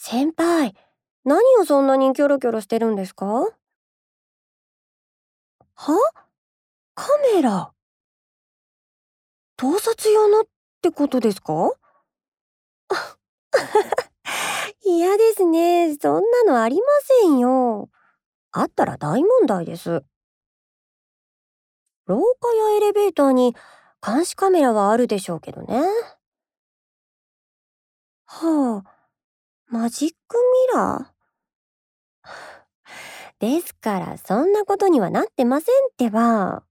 先輩、何をそんなにキョロキョロしてるんですか？は？カメラ。盗撮用のってことですか？嫌ですね。そんなのありませんよ。あったら大問題です。廊下やエレベーターに監視カメラはあるでしょうけどね。はあ、マジックミラーですからそんなことにはなってませんってば。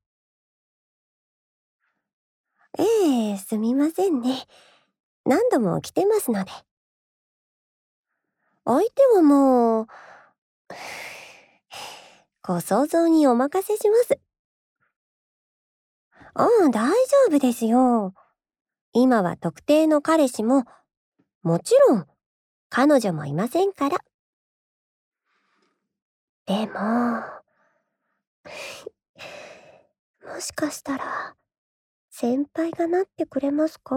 ええ、すみませんね。何度も来てますので。相手はもう、ご想像にお任せします。ああ、大丈夫ですよ。今は特定の彼氏も、もちろん彼女もいませんから。でも、もしかしたら、先輩がなってくれますか？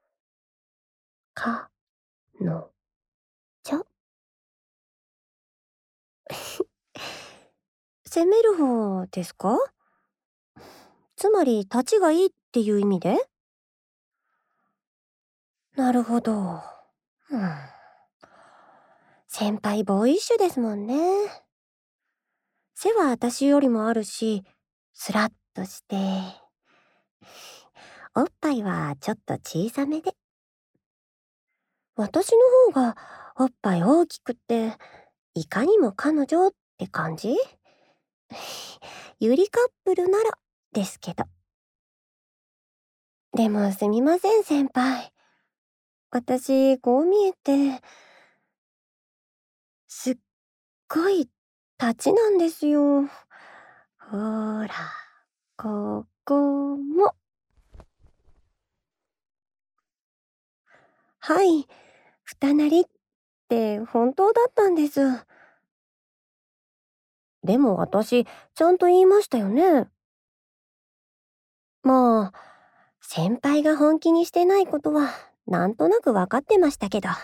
か、の、ちょ。責める方ですか？つまり、立ちがいいっていう意味で？なるほど。うん。先輩ボーイッシュですもんね。背は私よりもあるし、スラッとして、おっぱいはちょっと小さめで。私の方がおっぱい大きくって、いかにも彼女って感じ？ゆりカップルならですけど。でもすみません先輩。私こう見えて、すっごい立ちなんですよ。ほら、ここも。はい、二なりって本当だったんです。でも私、ちゃんと言いましたよね。まあ、先輩が本気にしてないことは、なんとなくわかってましたけど。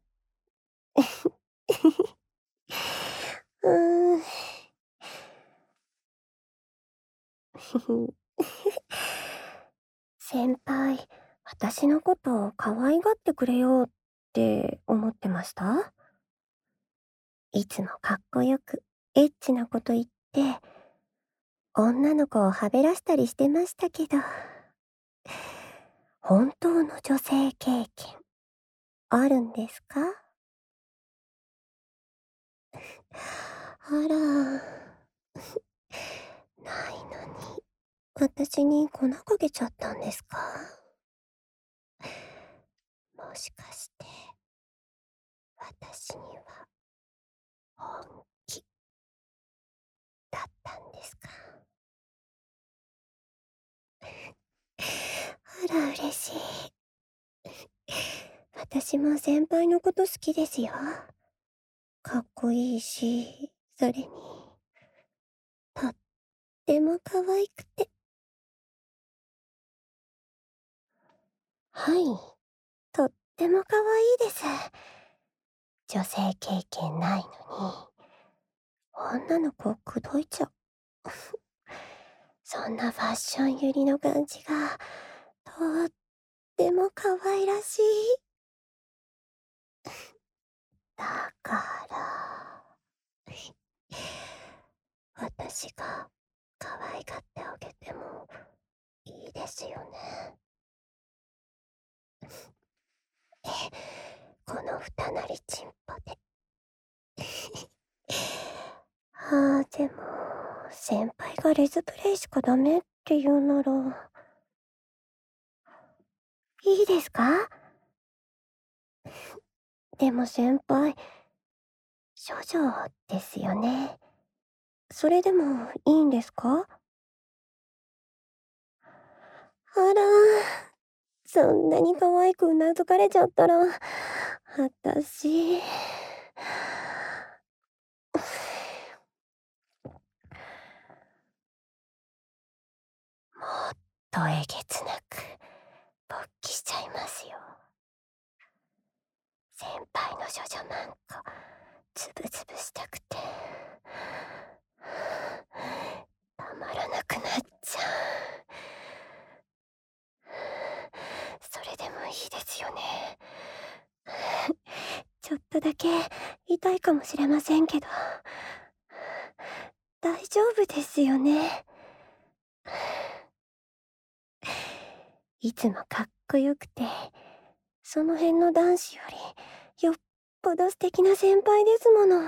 うーん。先輩、私のことを可愛がってくれようって思ってました？いつもかっこよく、エッチなこと言って、女の子をはべらしたりしてましたけど、本当の女性経験、あるんですか？あら、ないのに、私に粉かけちゃったんですか？もしかして、私には本気だったんですか？あら、嬉しい。私も先輩のこと好きですよ。かっこいいし、それに、とっても可愛くて。はい、とっても可愛いです。女性経験ないのに、女の子を口説いちゃう。そんなファッション寄りの感じが、とっても可愛らしい。だから、私が可愛がってあげてもいいですよね。この二なりちんぽで。でも、先輩がレズプレイしかダメって言うなら、いいですか？でも先輩、処女ですよね。それでもいいんですか？あら、そんなに可愛くうなずかれちゃったら、私、もっとえげつなく勃起しちゃいますよ。先輩のの処女なんかつぶつぶしたくてたまらなくなっちゃう。それでもいいですよね。ちょっとだけ痛いかもしれませんけど、大丈夫ですよね。いつもかっこよくて、その辺の男子よりよっぽど素敵な先輩ですもの。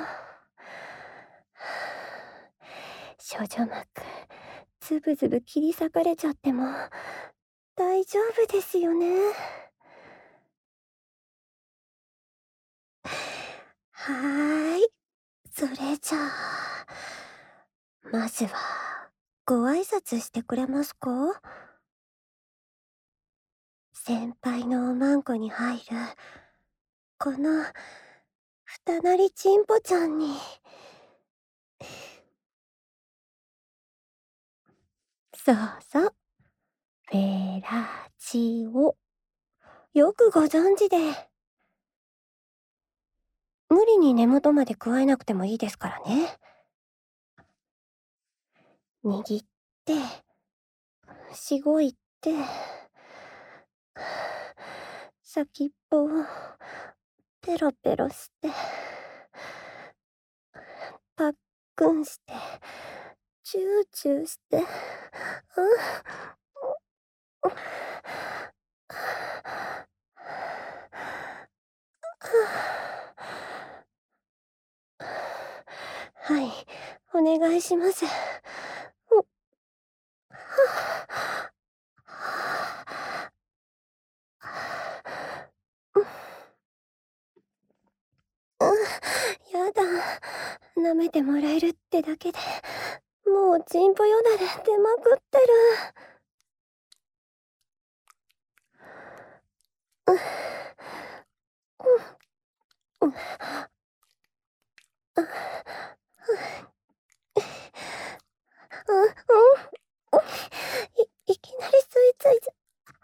処女膜、ズブズブ切り裂かれちゃっても大丈夫ですよね。はーい。それじゃあ、まずは、ご挨拶してくれますか？先輩のおまんこに入る、この、二なりちんぽちゃんに。そうそう。フェラチオ。よくご存知で。無理に根元まで加えなくてもいいですからね。握って、しごいて、先っぽをペロペロして、パックンして、チューチューして、はい、お願いします。やだ。舐めてもらえるってだけで、もうチンポよだれ出まくってる。いきなり吸い付いちゃ。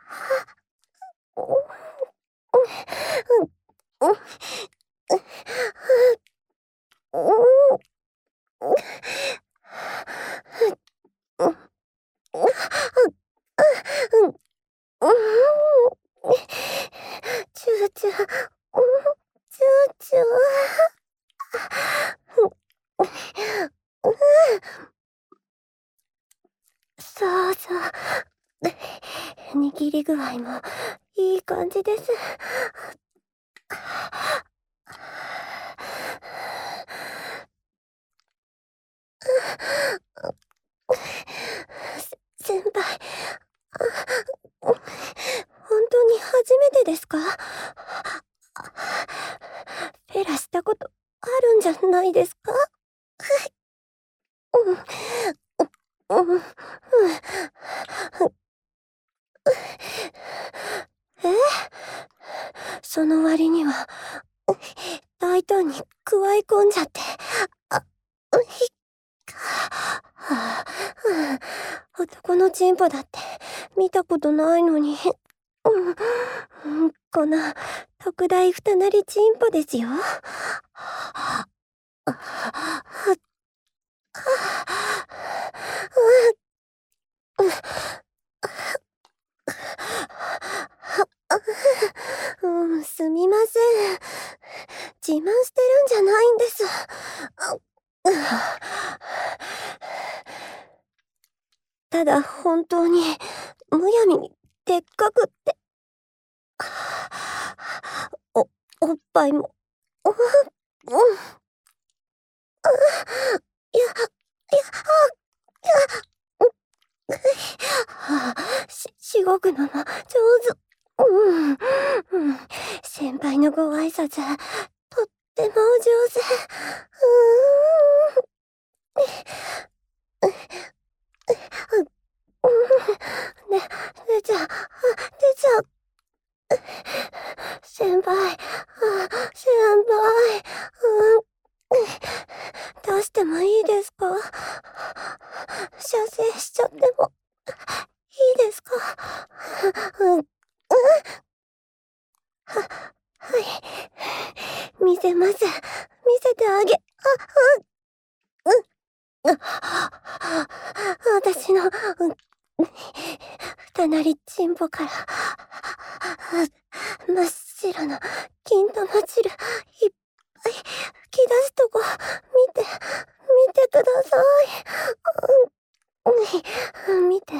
チューチュー、チューチュー。そうそう。握り具合もいい感じです。先輩、本当に初めてですか？フェラしたことあるんじゃないですか？うん、うん、うん。え？その割には、大胆に加え込んじゃって。あ、ひっはあ、男のチンポだって見たことないのに。この特大二なりチンポですよ。すみません。自慢してるんじゃないんです。ただ本当にむやみにでっかくって。おっぱいも、いや、しごくのも上手。先輩のご挨拶、とってもお上手。出ちゃう。先輩、先輩、出してもいいですか？射精しちゃってもいいですか？はい。 見せます。見せてあげ、私の、隣チンポから、真っ白な金玉汁、いっぱい吹き出すとこ、見てください。見て、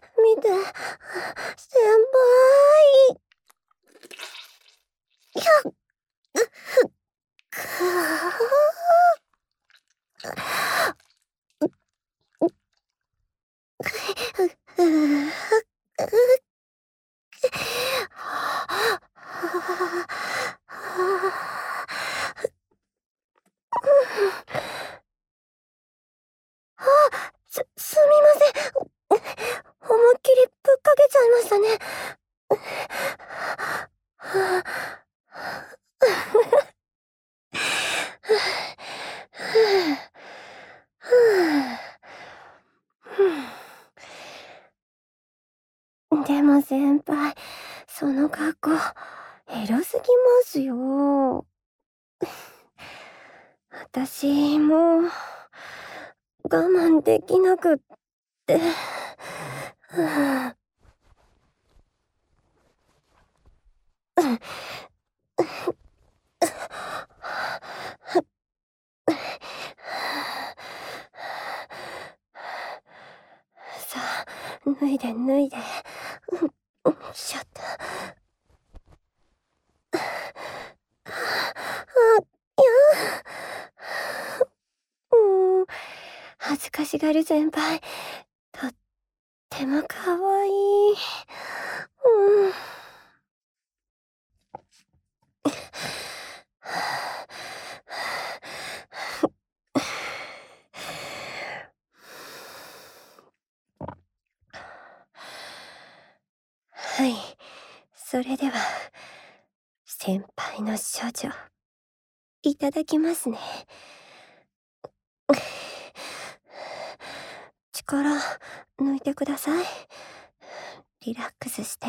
先輩。すみません。思いっきりぶっかけちゃいましたね。でも先輩、その格好、エロすぎますよ。私、もう、我慢できなくって。さあ、脱いで。しょっと。恥ずかしがる先輩、とってもかわいい。はい、それでは、先輩の処女、いただきますね。力抜いてください。リラックスして。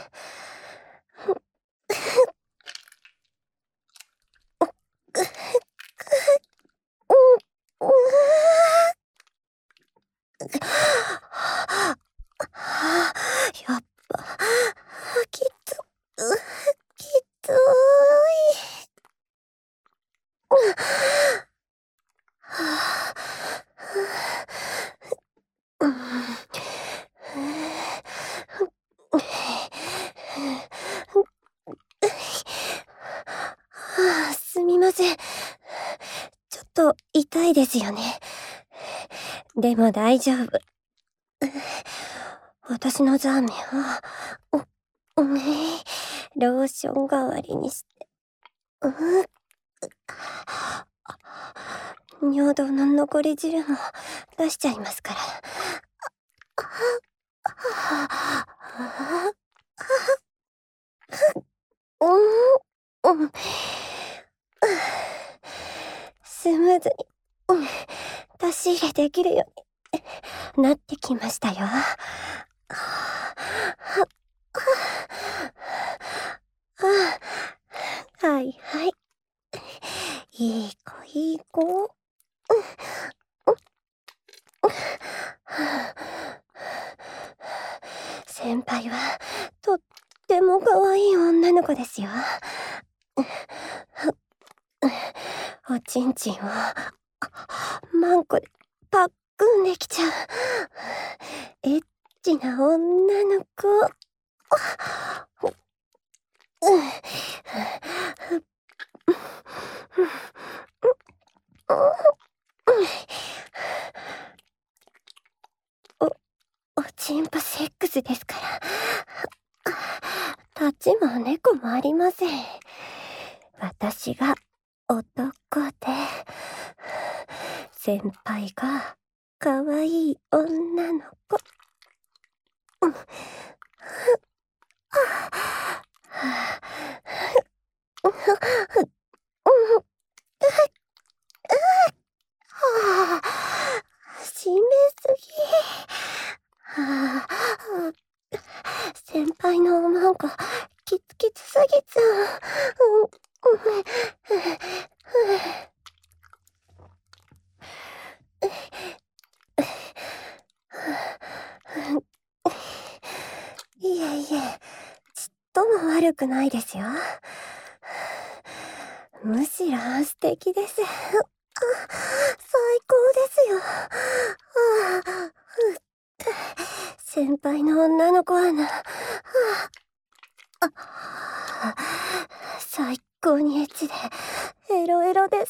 やっぱ、きつい。すみません。ちょっと痛いですよね。でも大丈夫。私のザーメンを、ローション代わりにして。尿道の残り汁も出しちゃいますから。スムーズに、出し入れできるようになってきましたよ。はい。いい子。先輩は、とっても可愛い女の子ですよ。おちんちんを、マンコでパックンできちゃう。エッチな女の子。おちんぽセックスですから。立ちも猫もありません。私が男で、先輩が可愛い女の子。締めすぎ。先輩のおまんこ、きつすぎちゃう。 いえいえ、ちっとも悪くないですよ。むしろ素敵です。最高ですよ。先輩の女の子は最高にエッチでエロエロです。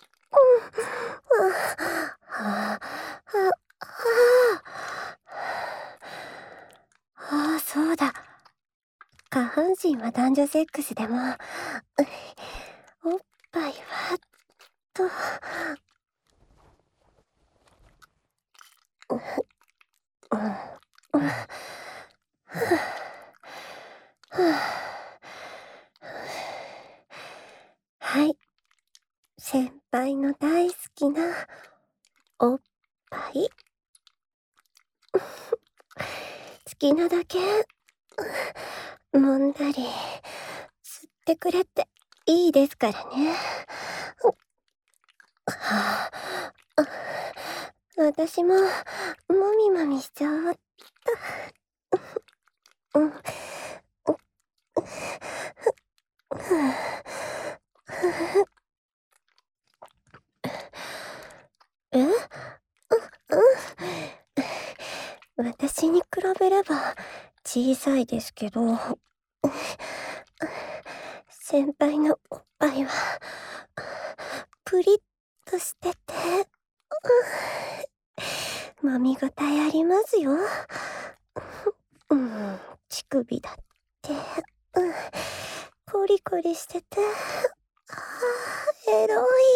そうだ。下半身は男女セックスでも、おっぱいは、と、はい。先輩の大好きなおっぱい。好きなだけ揉んだり吸ってくれていいですからね。私ももみもみしちゃおう。え？私に比べれば小さいですけど、先輩のおっぱいはプリッとしてて、揉み応えありますよ。乳首だって、コリコリしてて、エロい。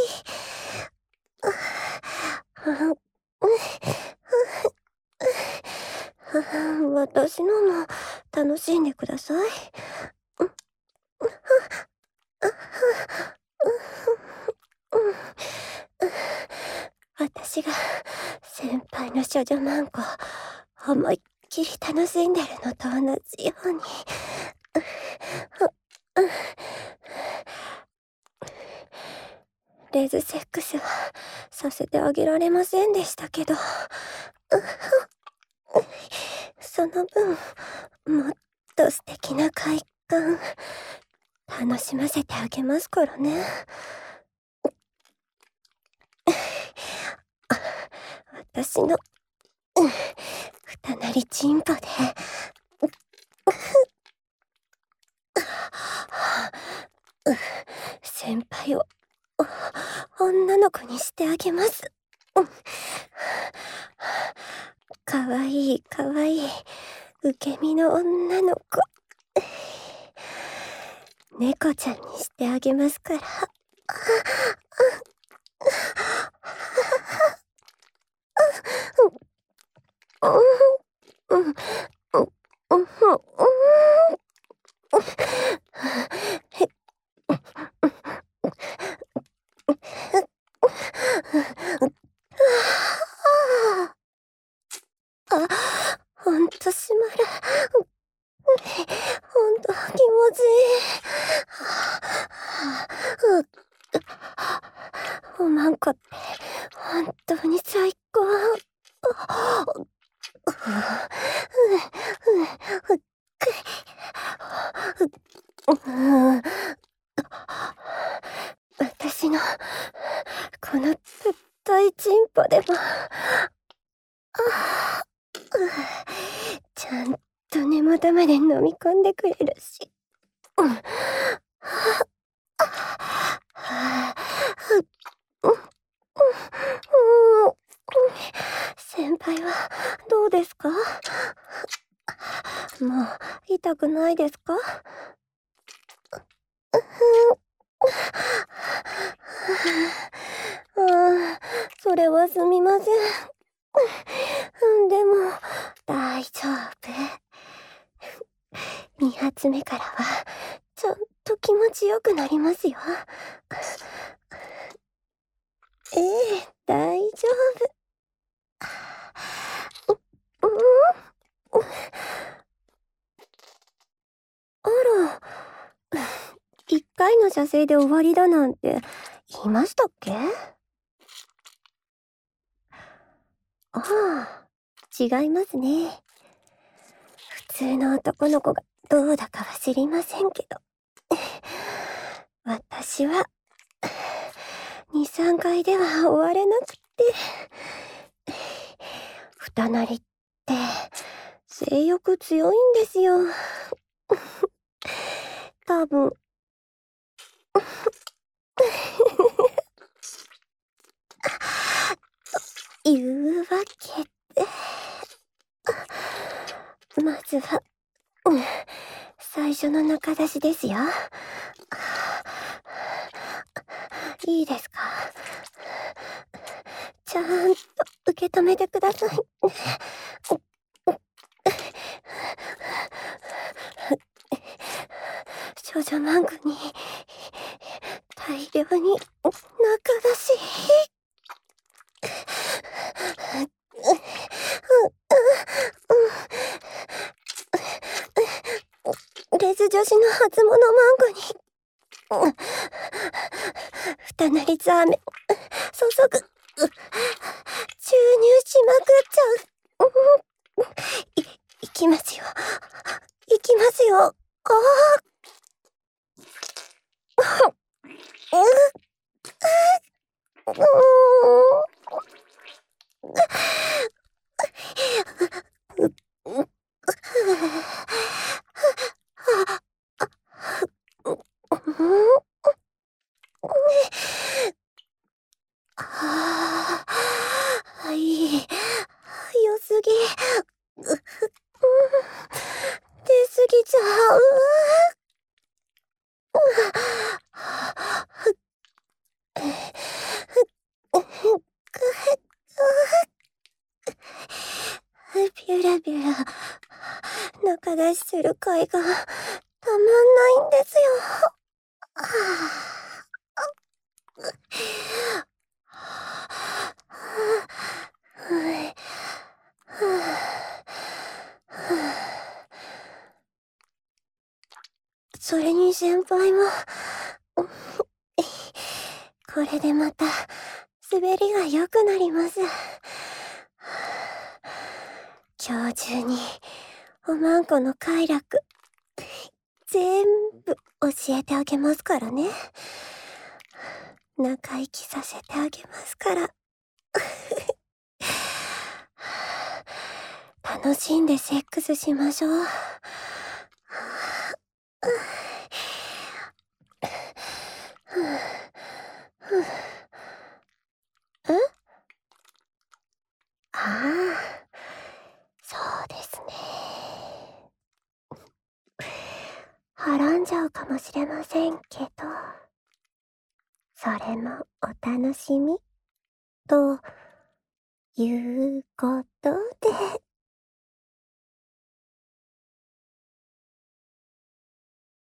私のも楽しんでください。私が先輩の処女マンコ思いっきり楽しんでるのと同じように。レズセックスはさせてあげられませんでしたけど、その分もっと素敵な快感楽しませてあげますからね。私の二なりチンポで先輩を女の子にしてあげます。かわいいかわいい受け身の女の子、猫ちゃんにしてあげますから。ほんとしまる。ほんと気持ちいい。おまんこって本当に最高。私のこのぶっといチンポでもちゃんと根元まで飲み込んでくれるし。先輩はどうですか？もう痛くないですか？それはすみません。でも大丈夫。2発目からはちゃんと気持ちよくなりますよ。ええ、大丈夫。あら、1回回の射精で終わりだなんて言いましたっけ？ああ、違いますね。普通の男の子がどうだかは知りませんけど。私は、2、3回では終われなくって。二なりって、性欲強いんですよ。多分。というわけで、まずは、最初の中出しですよ。いいですか？ちゃんと受け止めてください。少女漫画に大量に中出し。レズ女子の初物漫画に二なりザーメン注ぐ。注入しまくっちゃう。いきますよ。いきますよ。ああ。はい。良すぎ。出すぎちゃう。ビュラビュラ中出しする会がたまんないんですよ。それに先輩もこれでまた滑りが良くなります。今日中におまんこの快楽全部教えてあげますからね。仲生きさせてあげますから。楽しんでセックスしましょう。え？ああ、そうですね。はらんじゃうかもしれませんけど、それもお楽しみということで。